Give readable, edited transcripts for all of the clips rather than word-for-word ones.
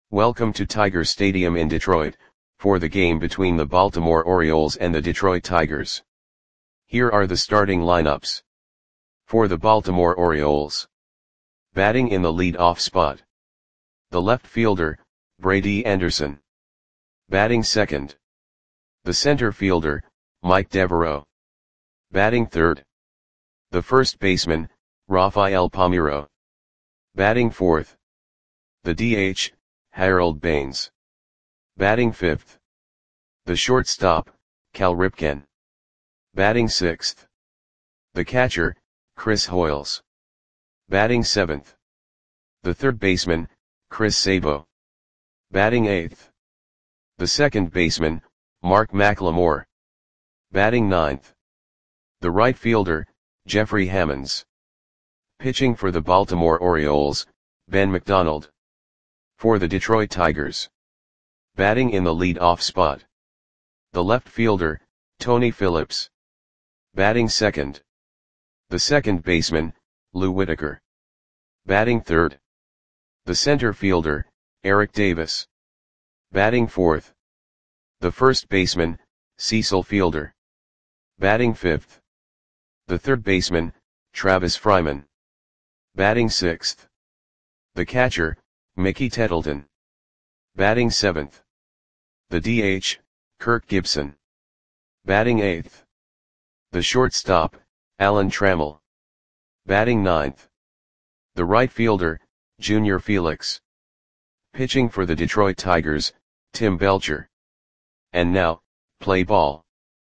Welcome to Tiger Stadium in Detroit, for the game between the Baltimore Orioles and the Detroit Tigers. Here are the starting lineups. For the Baltimore Orioles. Batting in the lead-off spot. The left fielder, Brady Anderson. Batting second. The center fielder, Mike Devereaux. Batting third. The first baseman, Rafael Palmeiro. Batting fourth. The DH, Harold Baines. Batting fifth. The shortstop, Cal Ripken. Batting sixth. The catcher, Chris Hoiles. Batting seventh. The third baseman, Chris Sabo. Batting eighth. The second baseman, Mark McLemore. Batting ninth. The right fielder, Jeffrey Hammonds. Pitching for the Baltimore Orioles, Ben McDonald. For the Detroit Tigers. Batting in the lead-off spot. The left fielder, Tony Phillips. Batting second. The second baseman, Lou Whitaker. Batting third. The center fielder, Eric Davis. Batting fourth. The first baseman, Cecil Fielder. Batting fifth. The third baseman, Travis Fryman. Batting sixth. The catcher, Mickey Tettleton. Batting seventh. The DH, Kirk Gibson. Batting eighth. The shortstop, Alan Trammell. Batting ninth. The right fielder, Junior Felix. Pitching for the Detroit Tigers, Tim Belcher. And now, play ball.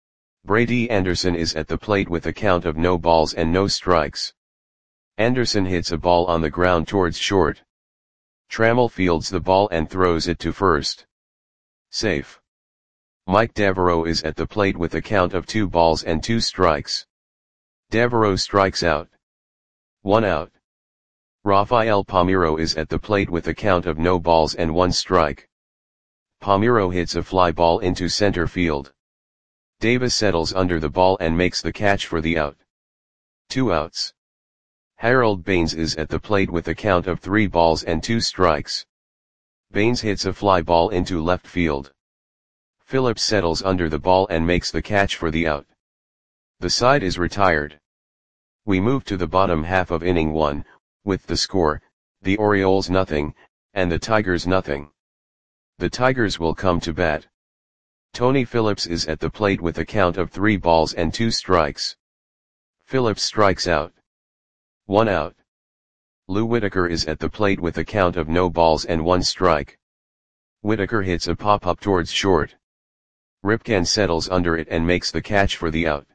Brady Anderson is at the plate with a count of no balls and no strikes. Anderson hits a ball on the ground towards short. Trammell fields the ball and throws it to first. Safe. Mike Devereaux is at the plate with a count of 2 balls and 2 strikes. Devereaux strikes out. 1 out. Rafael Palmeiro is at the plate with a count of no balls and 1 strike. Palmeiro hits a fly ball into center field. Davis settles under the ball and makes the catch for the out. 2 outs. Harold Baines is at the plate with a count of 3 balls and 2 strikes. Baines hits a fly ball into left field. Phillips settles under the ball and makes the catch for the out. The side is retired. We move to the bottom half of inning 1, with the score, the Orioles nothing, and the Tigers nothing. The Tigers will come to bat. Tony Phillips is at the plate with a count of 3 balls and 2 strikes. Phillips strikes out. 1 out. Lou Whitaker is at the plate with a count of no balls and 1 strike. Whitaker hits a pop-up towards short. Ripken settles under it and makes the catch for the out.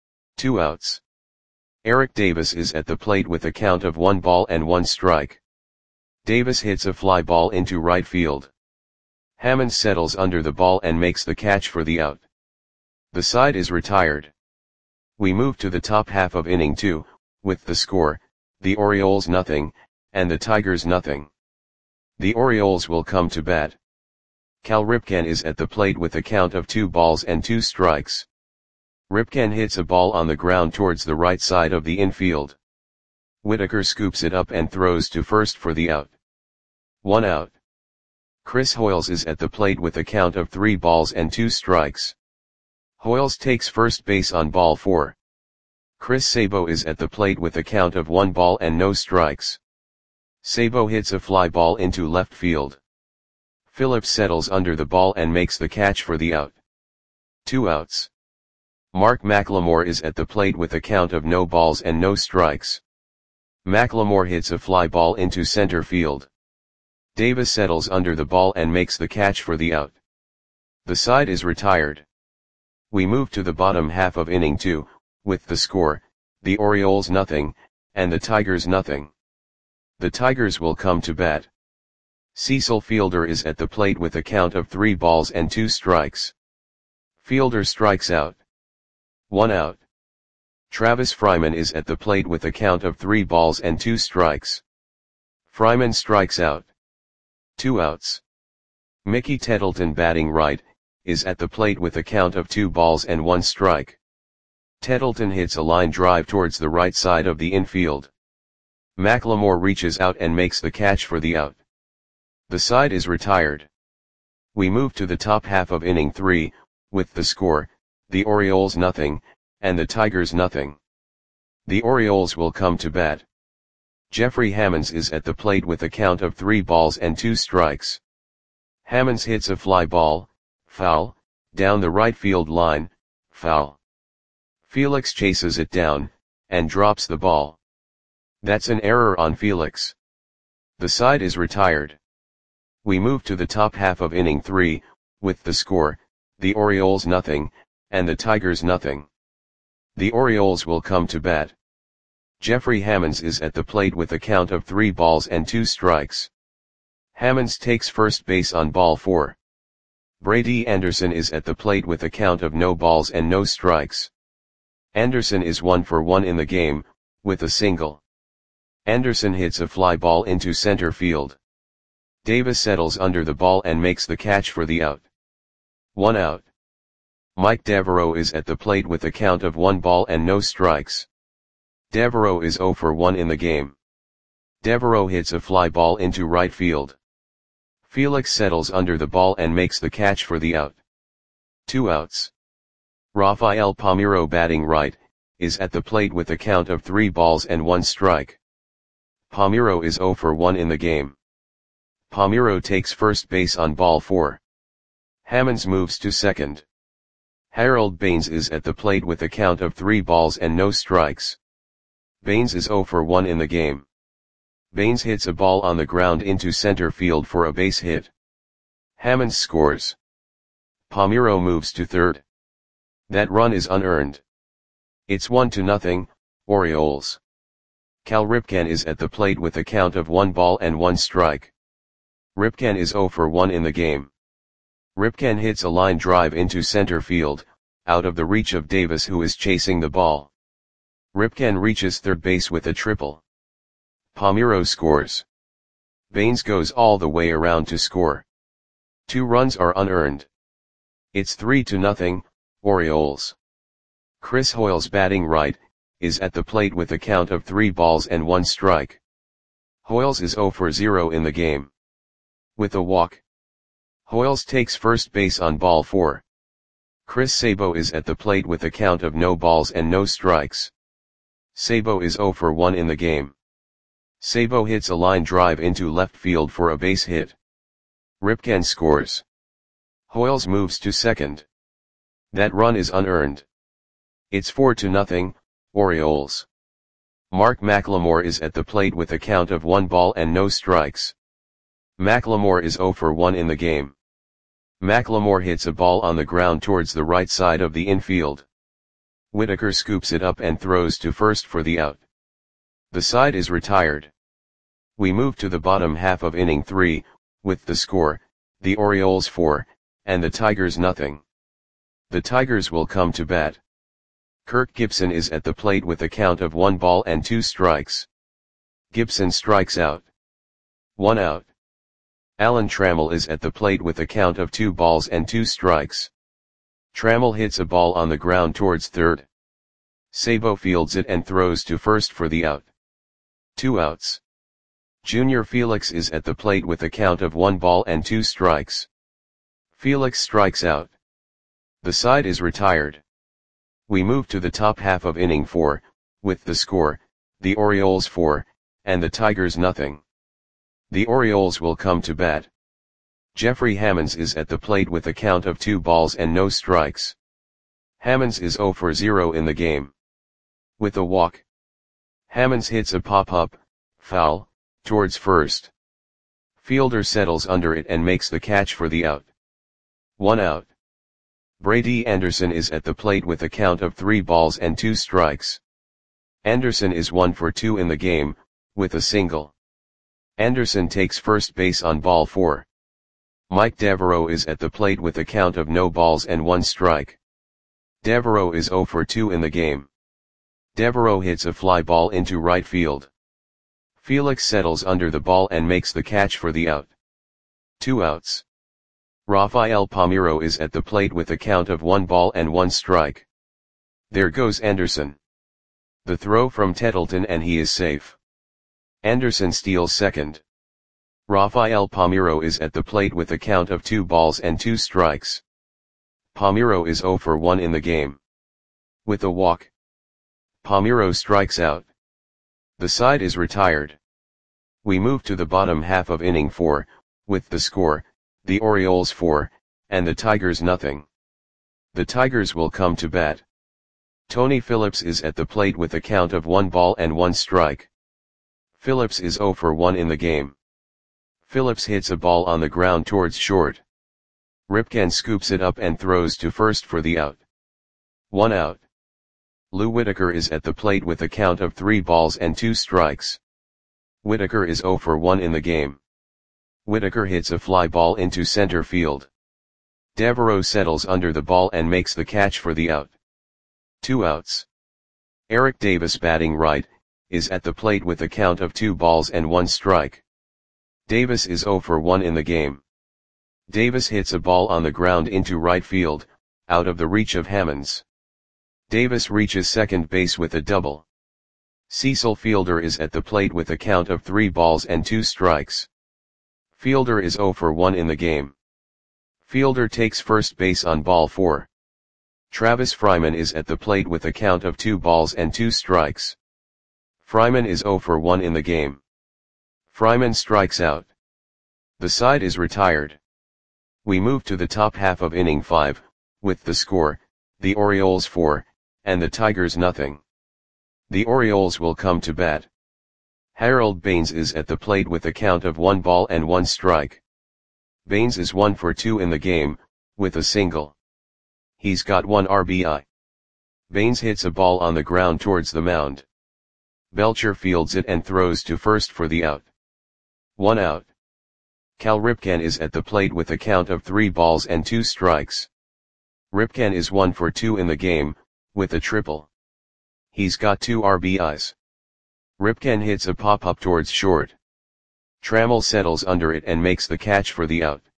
2 outs. Eric Davis is at the plate with a count of 1 ball and 1 strike. Davis hits a fly ball into right field. Hammonds settles under the ball and makes the catch for the out. The side is retired. We move to the top half of inning 2, with the score, the Orioles nothing, and the Tigers nothing. The Orioles will come to bat. Cal Ripken is at the plate with a count of 2 balls and 2 strikes. Ripken hits a ball on the ground towards the right side of the infield. Whitaker scoops it up and throws to first for the out. 1 out. Chris Hoiles is at the plate with a count of 3 balls and 2 strikes. Hoiles takes first base on ball 4. Chris Sabo is at the plate with a count of 1 ball and no strikes. Sabo hits a fly ball into left field. Phillips settles under the ball and makes the catch for the out. 2 outs. Mark McLemore is at the plate with a count of no balls and no strikes. McLemore hits a fly ball into center field. Davis settles under the ball and makes the catch for the out. The side is retired. We move to the bottom half of inning 2, with the score, the Orioles nothing, and the Tigers nothing. The Tigers will come to bat. Cecil Fielder is at the plate with a count of 3 balls and 2 strikes. Fielder strikes out. 1 out. Travis Fryman is at the plate with a count of 3 balls and 2 strikes. Fryman strikes out. 2 outs. Mickey Tettleton, batting right, is at the plate with a count of 2 balls and 1 strike. Tettleton hits a line drive towards the right side of the infield. McLemore reaches out and makes the catch for the out. The side is retired. We move to the top half of inning 3, with the score, the Orioles nothing, and the Tigers nothing. The Orioles will come to bat. Jeffrey Hammonds is at the plate with a count of 3 balls and 2 strikes. Hammonds hits a fly ball, foul, down the right field line, foul. Felix chases it down, and drops the ball. That's an error on Felix. The side is retired. We move to the top half of inning 3, with the score, the Orioles nothing, and the Tigers nothing. The Orioles will come to bat. Jeffrey Hammonds is at the plate with a count of 3 balls and 2 strikes. Hammonds takes first base on ball 4. Brady Anderson is at the plate with a count of no balls and no strikes. Anderson is 1 for 1 in the game, with a single. Anderson hits a fly ball into center field. Davis settles under the ball and makes the catch for the out. 1 out. Mike Devereaux is at the plate with a count of 1 ball and no strikes. Devereaux is 0 for 1 in the game. Devereaux hits a fly ball into right field. Felix settles under the ball and makes the catch for the out. 2 outs. Rafael Palmeiro, batting right, is at the plate with a count of 3 balls and 1 strike. Palmeiro is 0 for 1 in the game. Palmeiro takes first base on ball 4. Hammonds moves to second. Harold Baines is at the plate with a count of 3 balls and no strikes. Baines is 0 for 1 in the game. Baines hits a ball on the ground into center field for a base hit. Hammonds scores. Palmeiro moves to third. That run is unearned. It's 1-0, Orioles. Cal Ripken is at the plate with a count of 1 ball and 1 strike. Ripken is 0 for 1 in the game. Ripken hits a line drive into center field, out of the reach of Davis, who is chasing the ball. Ripken reaches third base with a triple. Palmeiro scores. Baines goes all the way around to score. 2 runs are unearned. It's 3-0, Orioles. Chris Hoiles, batting right, is at the plate with a count of 3 balls and 1 strike. Hoiles is 0 for 0 in the game. With a walk. Hoiles takes first base on ball 4. Chris Sabo is at the plate with a count of no balls and no strikes. Sabo is 0 for 1 in the game. Sabo hits a line drive into left field for a base hit. Ripken scores. Hoiles moves to second. That run is unearned. It's 4-0, Orioles. Mark McLemore is at the plate with a count of 1 ball and no strikes. McLemore is 0 for 1 in the game. McLemore hits a ball on the ground towards the right side of the infield. Whitaker scoops it up and throws to first for the out. The side is retired. We move to the bottom half of inning 3, with the score, the Orioles 4, and the Tigers nothing. The Tigers will come to bat. Kirk Gibson is at the plate with a count of 1 ball and 2 strikes. Gibson strikes out. 1 out. Alan Trammell is at the plate with a count of 2 balls and 2 strikes. Trammell hits a ball on the ground towards third. Sabo fields it and throws to first for the out. 2 outs. Junior Felix is at the plate with a count of 1 ball and 2 strikes. Felix strikes out. The side is retired. We move to the top half of inning 4, with the score, the Orioles 4, and the Tigers nothing. The Orioles will come to bat. Jeffrey Hammonds is at the plate with a count of 2 balls and no strikes. Hammonds is 0 for 0 in the game. With a walk. Hammonds hits a pop-up, foul, towards first. Fielder settles under it and makes the catch for the out. 1 out. Brady Anderson is at the plate with a count of 3 balls and 2 strikes. Anderson is 1 for 2 in the game, with a single. Anderson takes first base on ball 4. Mike Devereaux is at the plate with a count of no balls and 1 strike. Devereaux is 0 for 2 in the game. Devereaux hits a fly ball into right field. Felix settles under the ball and makes the catch for the out. 2 outs. Rafael Palmeiro is at the plate with a count of 1 ball and 1 strike. There goes Anderson. The throw from Tettleton and he is safe. Anderson steals second. Rafael Palmeiro is at the plate with a count of 2 balls and 2 strikes. Palmeiro is 0 for 1 in the game. With a walk, Palmeiro strikes out. The side is retired. We move to the bottom half of inning 4, with the score, the Orioles 4, and the Tigers nothing. The Tigers will come to bat. Tony Phillips is at the plate with a count of 1 ball and 1 strike. Phillips is 0 for 1 in the game. Phillips hits a ball on the ground towards short. Ripken scoops it up and throws to first for the out. 1 out. Lou Whitaker is at the plate with a count of 3 balls and 2 strikes. Whitaker is 0 for 1 in the game. Whitaker hits a fly ball into center field. Devereaux settles under the ball and makes the catch for the out. 2 outs. Eric Davis, batting right, is at the plate with a count of 2 balls and 1 strike. Davis is 0 for 1 in the game. Davis hits a ball on the ground into right field, out of the reach of Hammonds. Davis reaches second base with a double. Cecil Fielder is at the plate with a count of 3 balls and 2 strikes. Fielder is 0 for 1 in the game. Fielder takes first base on ball 4. Travis Fryman is at the plate with a count of 2 balls and 2 strikes. Fryman is 0 for 1 in the game. Fryman strikes out. The side is retired. We move to the top half of inning 5, with the score, the Orioles 4, and the Tigers nothing. The Orioles will come to bat. Harold Baines is at the plate with a count of 1 ball and 1 strike. Baines is 1 for 2 in the game, with a single. He's got 1 RBI. Baines hits a ball on the ground towards the mound. Belcher fields it and throws to first for the out. 1 out. Cal Ripken is at the plate with a count of 3 balls and 2 strikes. Ripken is 1 for 2 in the game, with a triple. He's got 2 RBIs. Ripken hits a pop-up towards short. Trammell settles under it and makes the catch for the out.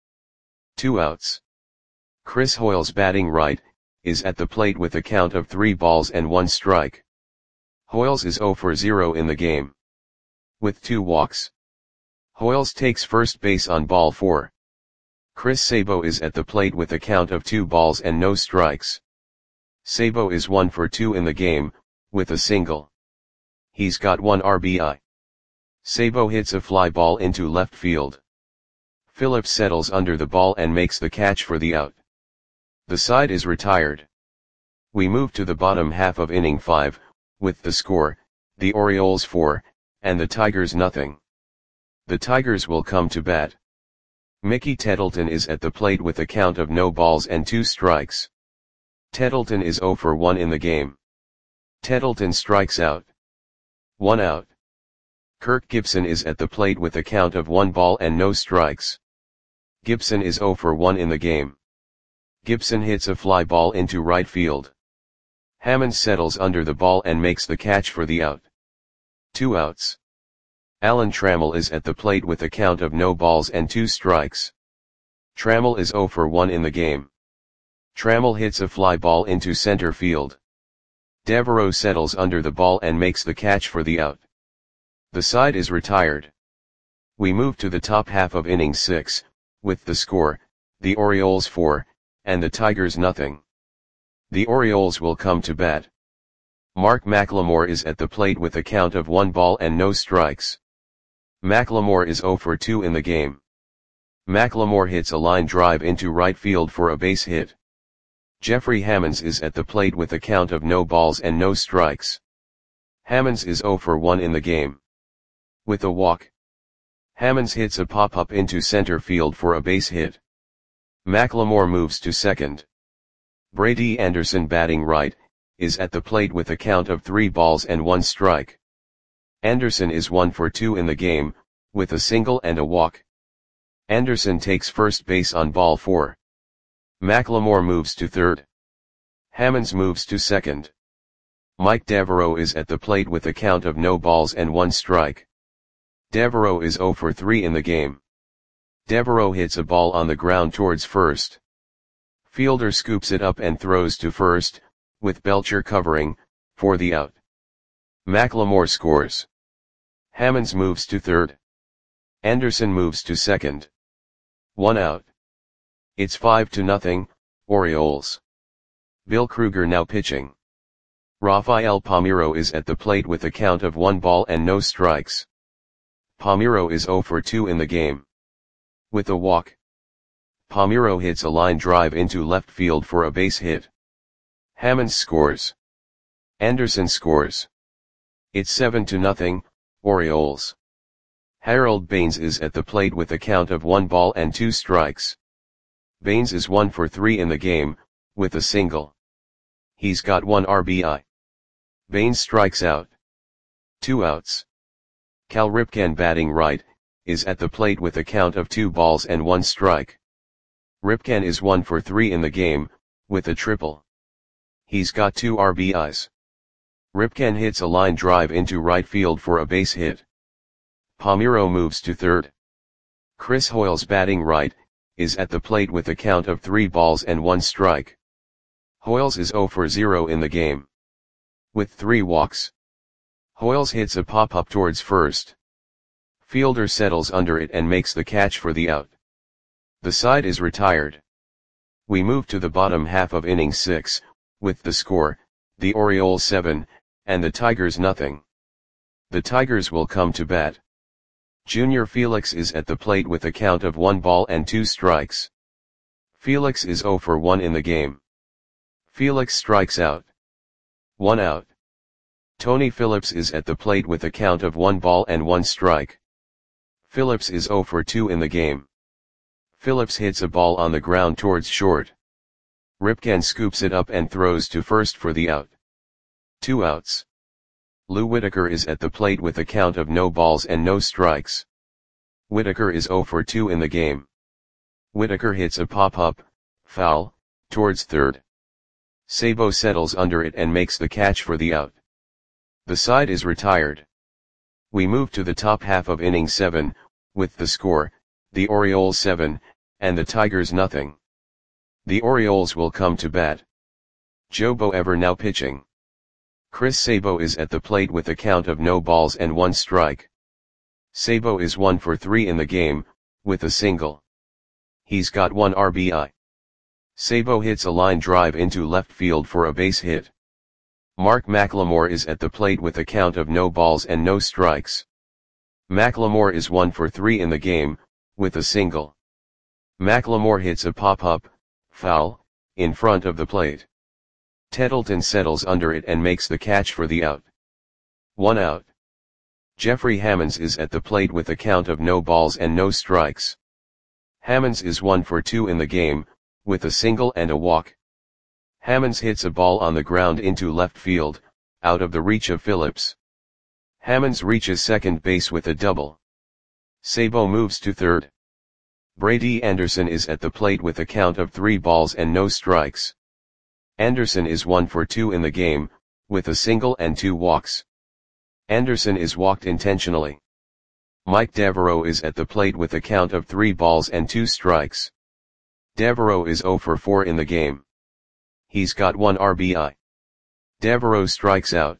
2 outs. Chris Hoiles, batting right, is at the plate with a count of 3 balls and 1 strike. Hoiles is 0 for 0 in the game. With 2 walks. Hoiles takes first base on ball 4. Chris Sabo is at the plate with a count of 2 balls and no strikes. Sabo is 1 for 2 in the game, with a single. He's got 1 RBI. Sabo hits a fly ball into left field. Phillips settles under the ball and makes the catch for the out. The side is retired. We move to the bottom half of inning 5, with the score, the Orioles 4, and the Tigers nothing. The Tigers will come to bat. Mickey Tettleton is at the plate with a count of no balls and 2 strikes. Tettleton is 0 for 1 in the game. Tettleton strikes out. 1 out. Kirk Gibson is at the plate with a count of 1 ball and no strikes. Gibson is 0 for 1 in the game. Gibson hits a fly ball into right field. Hammond settles under the ball and makes the catch for the out. 2 outs. Alan Trammell is at the plate with a count of no balls and 2 strikes. Trammell is 0 for 1 in the game. Trammell hits a fly ball into center field. Devereaux settles under the ball and makes the catch for the out. The side is retired. We move to the top half of inning 6, with the score, the Orioles 4, and the Tigers nothing. The Orioles will come to bat. Mark McLemore is at the plate with a count of 1 ball and no strikes. McLemore is 0 for 2 in the game. McLemore hits a line drive into right field for a base hit. Jeffrey Hammonds is at the plate with a count of no balls and no strikes. Hammonds is 0 for 1 in the game. With a walk, Hammonds hits a pop-up into center field for a base hit. McLemore moves to second. Brady Anderson, batting right, is at the plate with a count of 3 balls and 1 strike. Anderson is 1 for 2 in the game, with a single and a walk. Anderson takes first base on ball 4. McLemore moves to third. Hammonds moves to second. Mike Devereaux is at the plate with a count of no balls and 1 strike. Devereaux is 0 for 3 in the game. Devereaux hits a ball on the ground towards first. Fielder scoops it up and throws to first, with Belcher covering, for the out. McLemore scores. Hammonds moves to third. Anderson moves to second. 1 out. It's 5-0, Orioles. Bill Krueger now pitching. Rafael Palmeiro is at the plate with a count of 1 ball and no strikes. Palmeiro is 0 for 2 in the game. With a walk, Palmeiro hits a line drive into left field for a base hit. Hammonds scores. Anderson scores. It's 7-0, Orioles. Harold Baines is at the plate with a count of 1 ball and 2 strikes. Baines is 1 for 3 in the game, with a single. He's got 1 RBI. Baines strikes out. 2 outs. Cal Ripken, batting right, is at the plate with a count of 2 balls and 1 strike. Ripken is 1 for 3 in the game, with a triple. He's got 2 RBIs. Ripken hits a line drive into right field for a base hit. Palmeiro moves to third. Chris Hoiles, batting right, is at the plate with a count of 3 balls and 1 strike. Hoiles is 0 for 0 in the game. With 3 walks. Hoiles hits a pop-up towards first. Fielder settles under it and makes the catch for the out. The side is retired. We move to the bottom half of inning 6, with the score, the Orioles 7, and the Tigers nothing. The Tigers will come to bat. Junior Felix is at the plate with a count of 1 ball and 2 strikes. Felix is 0 for 1 in the game. Felix strikes out. 1 out. Tony Phillips is at the plate with a count of 1 ball and 1 strike. Phillips is 0 for 2 in the game. Phillips hits a ball on the ground towards short. Ripken scoops it up and throws to first for the out. 2 outs. Lou Whitaker is at the plate with a count of no balls and no strikes. Whitaker is 0 for 2 in the game. Whitaker hits a pop-up, foul, towards third. Sabo settles under it and makes the catch for the out. The side is retired. We move to the top half of inning 7, with the score, the Orioles 7, and the Tigers nothing. The Orioles will come to bat. Joe Boever now pitching. Chris Sabo is at the plate with a count of no balls and 1 strike. Sabo is 1 for 3 in the game, with a single. He's got 1 RBI. Sabo hits a line drive into left field for a base hit. Mark McLemore is at the plate with a count of no balls and no strikes. McLemore is 1 for 3 in the game, with a single. McLemore hits a pop-up, foul, in front of the plate. Tettleton settles under it and makes the catch for the out. 1 out. Jeffrey Hammonds is at the plate with a count of no balls and no strikes. Hammonds is 1 for 2 in the game, with a single and a walk. Hammonds hits a ball on the ground into left field, out of the reach of Phillips. Hammonds reaches second base with a double. Sabo moves to third. Brady Anderson is at the plate with a count of 3 balls and no strikes. Anderson is 1 for 2 in the game, with a single and 2 walks. Anderson is walked intentionally. Mike Devereaux is at the plate with a count of 3 balls and 2 strikes. Devereaux is 0 for 4 in the game. He's got 1 RBI. Devereaux strikes out.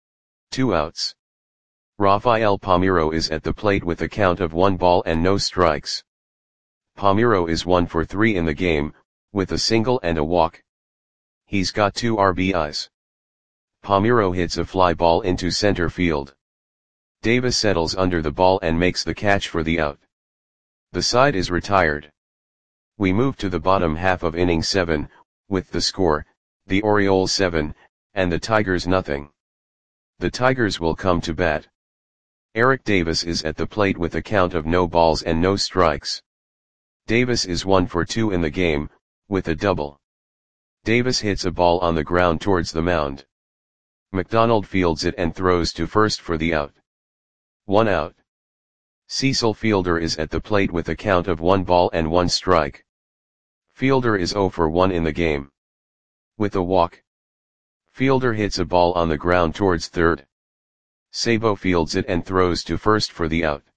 2 outs. Rafael Palmeiro is at the plate with a count of 1 ball and no strikes. Palmeiro is 1 for 3 in the game, with a single and a walk. He's got 2 RBIs. Palmeiro hits a fly ball into center field. Davis settles under the ball and makes the catch for the out. The side is retired. We move to the bottom half of inning 7, with the score, the Orioles 7, and the Tigers nothing. The Tigers will come to bat. Eric Davis is at the plate with a count of no balls and no strikes. Davis is 1 for 2 in the game, with a double. Davis hits a ball on the ground towards the mound. McDonald fields it and throws to first for the out. 1 out. Cecil Fielder is at the plate with a count of 1 ball and 1 strike. Fielder is 0 for 1 in the game. With a walk. Fielder hits a ball on the ground towards third. Sabo fields it and throws to first for the out.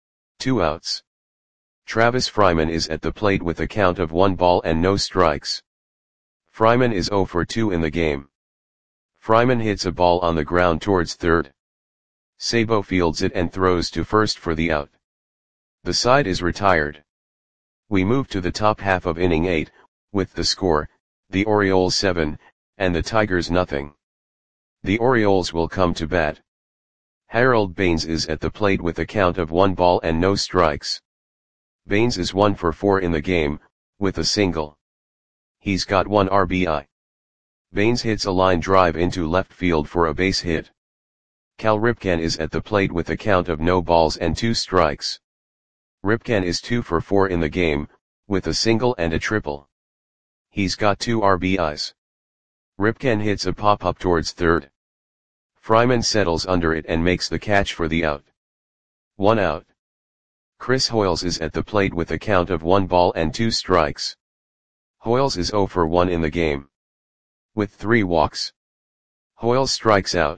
2 outs. Travis Fryman is at the plate with a count of 1 ball and no strikes. Fryman is 0 for 2 in the game. Fryman hits a ball on the ground towards third. Sabo fields it and throws to first for the out. The side is retired. We move to the top half of inning 8, with the score, the Orioles 7, and the Tigers nothing. The Orioles will come to bat. Harold Baines is at the plate with a count of 1 ball and no strikes. Baines is 1 for 4 in the game, with a single. He's got 1 RBI. Baines hits a line drive into left field for a base hit. Cal Ripken is at the plate with a count of no balls and 2 strikes. Ripken is 2 for 4 in the game, with a single and a triple. He's got 2 RBIs. Ripken hits a pop-up towards third. Fryman settles under it and makes the catch for the out. 1 out. Chris Hoiles is at the plate with a count of 1 ball and 2 strikes. Hoiles is 0 for 1 in the game. With 3 walks. Hoiles strikes out.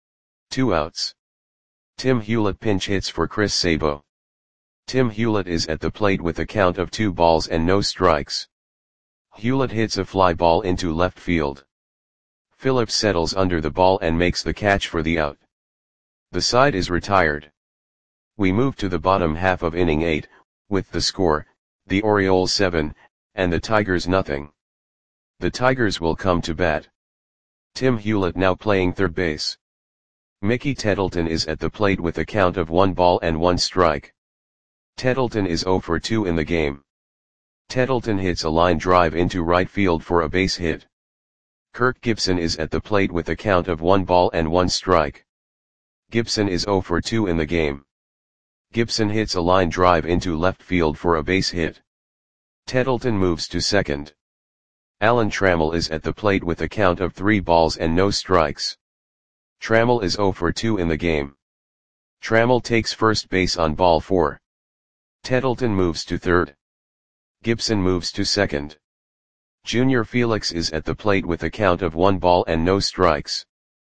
2 outs. Tim Hewlett pinch hits for Chris Sabo. Tim Hewlett is at the plate with a count of 2 balls and no strikes. Hewlett hits a fly ball into left field. Phillips settles under the ball and makes the catch for the out. The side is retired. We move to the bottom half of inning 8, with the score, the Orioles 7, and the Tigers nothing. The Tigers will come to bat. Tim Hewlett now playing third base. Mickey Tettleton is at the plate with a count of 1 ball and 1 strike. Tettleton is 0 for 2 in the game. Tettleton hits a line drive into right field for a base hit. Kirk Gibson is at the plate with a count of 1 ball and 1 strike. Gibson is 0 for 2 in the game. Gibson hits a line drive into left field for a base hit. Tettleton moves to second. Alan Trammell is at the plate with a count of 3 balls and no strikes. Trammell is 0 for 2 in the game. Trammell takes first base on ball 4. Tettleton moves to third. Gibson moves to second. Junior Felix is at the plate with a count of 1 ball and no strikes.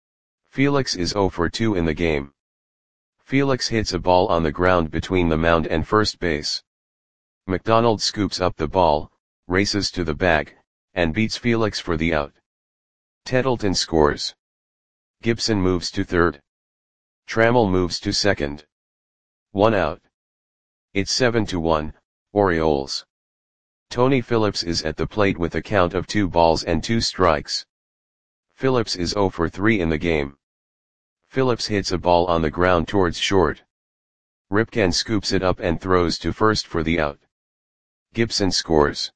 Felix is 0 for 2 in the game. Felix hits a ball on the ground between the mound and first base. McDonald scoops up the ball, races to the bag, and beats Felix for the out. Tettleton scores. Gibson moves to third. Trammell moves to second. 1 out. It's 7-1, Orioles. Tony Phillips is at the plate with a count of 2 balls and 2 strikes. Phillips is 0 for 3 in the game. Phillips hits a ball on the ground towards short. Ripken scoops it up and throws to first for the out. Gibson scores.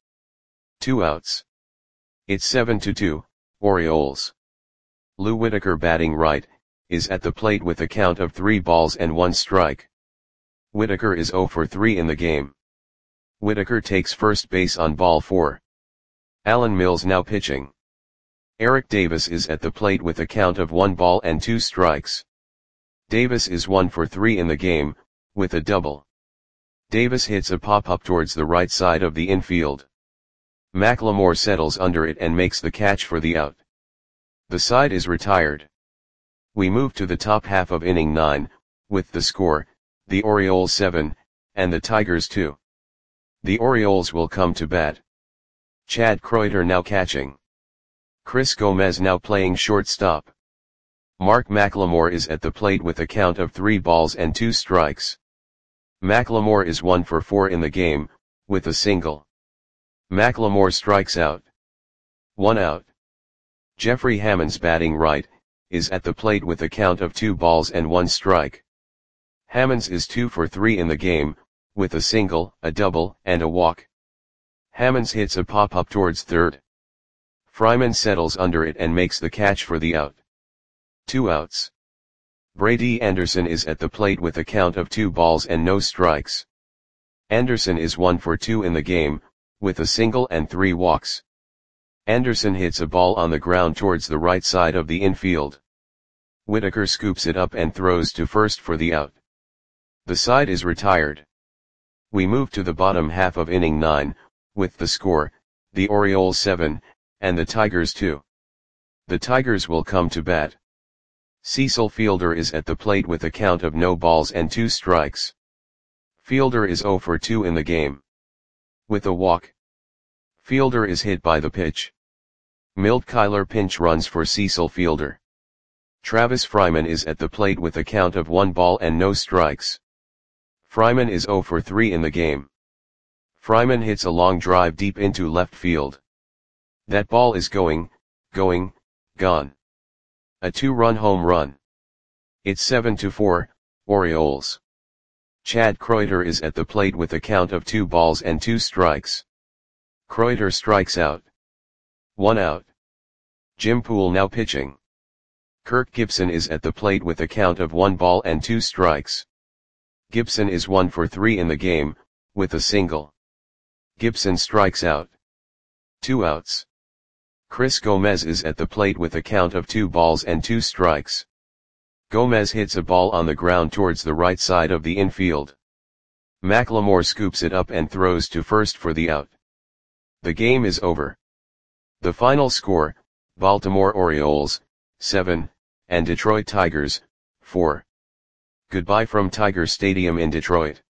2 outs. It's 7-2, Orioles. Lou Whitaker batting right, is at the plate with a count of 3 balls and 1 strike. Whitaker is 0 for 3 in the game. Whitaker takes first base on ball 4. Alan Mills now pitching. Eric Davis is at the plate with a count of 1 ball and 2 strikes. Davis is 1 for 3 in the game, with a double. Davis hits a pop-up towards the right side of the infield. McLemore settles under it and makes the catch for the out. The side is retired. We move to the top half of inning 9, with the score, the Orioles 7, and the Tigers 2. The Orioles will come to bat. Chad Kreuter now catching. Chris Gomez now playing shortstop. Mark McLemore is at the plate with a count of 3 balls and 2 strikes. McLemore is 1 for 4 in the game, with a single. McLemore strikes out. 1 out. Jeffrey Hammonds batting right, is at the plate with a count of 2 balls and 1 strike. Hammonds is 2 for 3 in the game, with a single, a double, and a walk. Hammonds hits a pop-up towards third. Fryman settles under it and makes the catch for the out. 2 outs. Brady Anderson is at the plate with a count of 2 balls and no strikes. Anderson is 1 for 2 in the game, with a single and 3 walks. Anderson hits a ball on the ground towards the right side of the infield. Whitaker scoops it up and throws to first for the out. The side is retired. We move to the bottom half of inning 9, with the score, the Orioles 7, and the Tigers 2. The Tigers will come to bat. Cecil Fielder is at the plate with a count of no balls and 2 strikes. Fielder is 0 for 2 in the game. With a walk. Fielder is hit by the pitch. Milt Kyler pinch runs for Cecil Fielder. Travis Fryman is at the plate with a count of 1 ball and no strikes. Fryman is 0 for 3 in the game. Fryman hits a long drive deep into left field. That ball is going, gone. A 2-run home run. It's 7-4, Orioles. Chad Kreuter is at the plate with a count of 2 balls and 2 strikes. Kreuter strikes out. 1 out. Jim Poole now pitching. Kirk Gibson is at the plate with a count of 1 ball and 2 strikes. Gibson is 1 for 3 in the game, with a single. Gibson strikes out. 2 outs. Chris Gomez is at the plate with a count of 2 balls and 2 strikes. Gomez hits a ball on the ground towards the right side of the infield. McLemore scoops it up and throws to first for the out. The game is over. The final score, Baltimore Orioles, 7, and Detroit Tigers, 4. Goodbye from Tiger Stadium in Detroit.